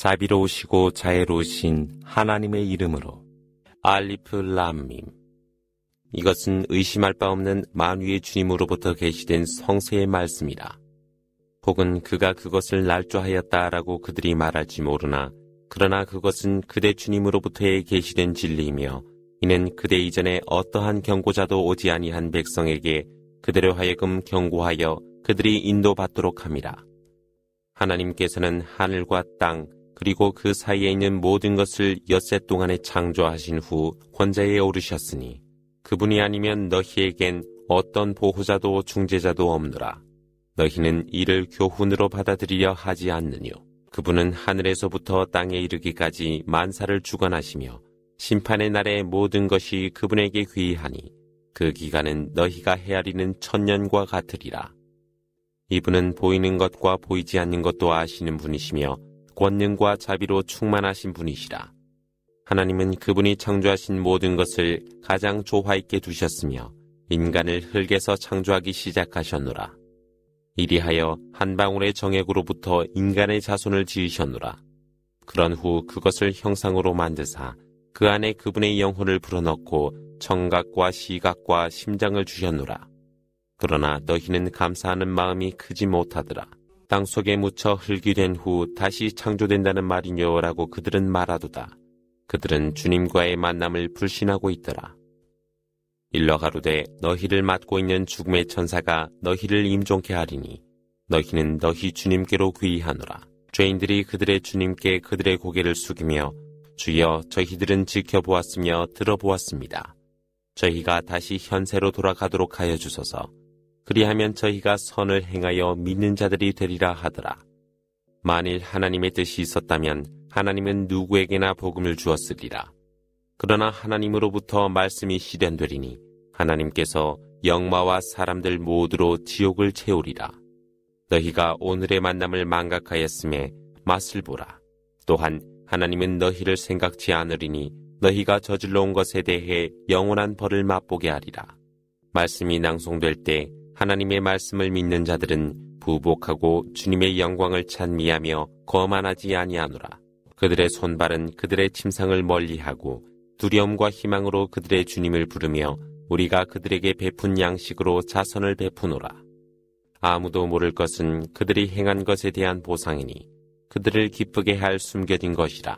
자비로우시고 자애로우신 하나님의 이름으로. 알리프 람밈. 이것은 의심할 바 없는 만유의 주님으로부터 계시된 성서의 말씀이라. 혹은 그가 그것을 날조하였다라고 그들이 말할지 모르나 그러나 그것은 그대 주님으로부터의 계시된 진리이며 이는 그대 이전에 어떠한 경고자도 오지 아니한 백성에게 그대로 하여금 경고하여 그들이 인도받도록 함이라. 하나님께서는 하늘과 땅 그리고 그 사이에 있는 모든 것을 엿새 동안에 창조하신 후 권자에 오르셨으니 그분이 아니면 너희에겐 어떤 보호자도 중재자도 없느라. 너희는 이를 교훈으로 받아들이려 하지 않느뇨. 그분은 하늘에서부터 땅에 이르기까지 만사를 주관하시며 심판의 날에 모든 것이 그분에게 귀하니 그 기간은 너희가 헤아리는 천년과 같으리라. 이분은 보이는 것과 보이지 않는 것도 아시는 분이시며 권능과 자비로 충만하신 분이시라. 하나님은 그분이 창조하신 모든 것을 가장 조화 있게 두셨으며 인간을 흙에서 창조하기 시작하셨노라. 이리하여 한 방울의 정액으로부터 인간의 자손을 지으셨노라. 그런 후 그것을 형상으로 만드사 그 안에 그분의 영혼을 불어넣고 청각과 시각과 심장을 주셨노라. 그러나 너희는 감사하는 마음이 크지 못하더라. 땅속에 묻혀 흙이 된 후 다시 창조된다는 말이뇨라고 그들은 말하도다. 그들은 주님과의 만남을 불신하고 있더라. 일러 가로되 너희를 맡고 있는 죽음의 천사가 너희를 임종케 하리니 너희는 너희 주님께로 귀의하노라. 죄인들이 그들의 주님께 그들의 고개를 숙이며 주여 저희들은 지켜보았으며 들어보았습니다. 저희가 다시 현세로 돌아가도록 하여 주소서. 그리하면 저희가 선을 행하여 믿는 자들이 되리라 하더라. 만일 하나님의 뜻이 있었다면 하나님은 누구에게나 복음을 주었으리라. 그러나 하나님으로부터 말씀이 실현되리니 하나님께서 영마와 사람들 모두로 지옥을 채우리라. 너희가 오늘의 만남을 망각하였음에 맛을 보라. 또한 하나님은 너희를 생각지 않으리니 너희가 저질러 온 것에 대해 영원한 벌을 맛보게 하리라. 말씀이 낭송될 때 하나님의 말씀을 믿는 자들은 부복하고 주님의 영광을 찬미하며 거만하지 아니하노라. 그들의 손발은 그들의 침상을 멀리하고 두려움과 희망으로 그들의 주님을 부르며 우리가 그들에게 베푼 양식으로 자선을 베푸노라. 아무도 모를 것은 그들이 행한 것에 대한 보상이니 그들을 기쁘게 할 숨겨진 것이라.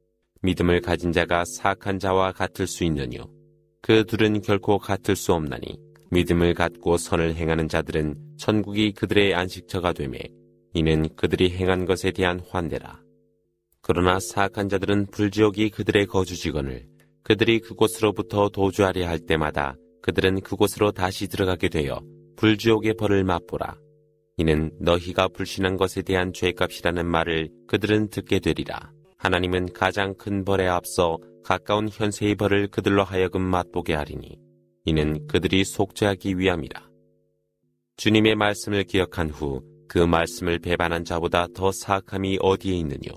믿음을 가진 자가 사악한 자와 같을 수 있느뇨. 그 둘은 결코 같을 수 없나니 믿음을 갖고 선을 행하는 자들은 천국이 그들의 안식처가 되매 이는 그들이 행한 것에 대한 환대라. 그러나 사악한 자들은 불지옥이 그들의 거주지건을 그들이 그곳으로부터 도주하려 할 때마다 그들은 그곳으로 다시 들어가게 되어 불지옥의 벌을 맛보라. 이는 너희가 불신한 것에 대한 죄값이라는 말을 그들은 듣게 되리라. 하나님은 가장 큰 벌에 앞서 가까운 현세의 벌을 그들로 하여금 맛보게 하리니 이는 그들이 속죄하기 위함이라. 주님의 말씀을 기억한 후 그 말씀을 배반한 자보다 더 사악함이 어디에 있느뇨.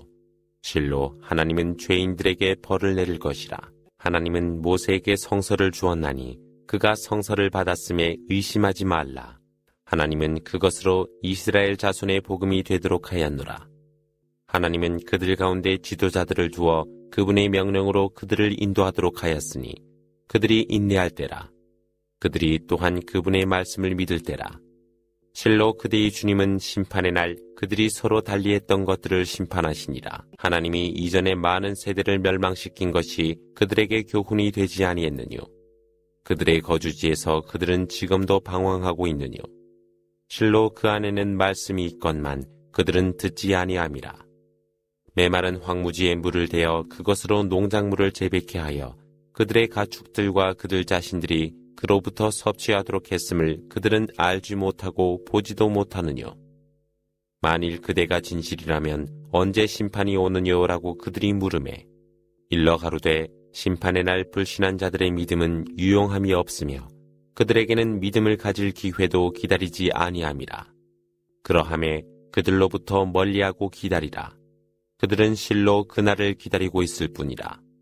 실로 하나님은 죄인들에게 벌을 내릴 것이라. 하나님은 모세에게 성서를 주었나니 그가 성서를 받았음에 의심하지 말라. 하나님은 그것으로 이스라엘 자손의 복음이 되도록 하였노라. 하나님은 그들 가운데 지도자들을 두어 그분의 명령으로 그들을 인도하도록 하였으니 그들이 인내할 때라. 그들이 또한 그분의 말씀을 믿을 때라. 실로 그대의 주님은 심판의 날 그들이 서로 달리했던 것들을 심판하시니라. 하나님이 이전에 많은 세대를 멸망시킨 것이 그들에게 교훈이 되지 아니했느뇨. 그들의 거주지에서 그들은 지금도 방황하고 있느뇨. 실로 그 안에는 말씀이 있건만 그들은 듣지 아니함이라. 메마른 황무지에 물을 대어 그것으로 농작물을 재배케 하여 그들의 가축들과 그들 자신들이 그로부터 섭취하도록 했음을 그들은 알지 못하고 보지도 못하느뇨. 만일 그대가 진실이라면 언제 심판이 오느뇨라고 그들이 물으매 일러 가로되 심판의 날 불신한 자들의 믿음은 유용함이 없으며 그들에게는 믿음을 가질 기회도 기다리지 아니함이라. 그러함에 그들로부터 멀리하고 기다리라. 그들은 실로 그날을 기다리고 있을 뿐이라.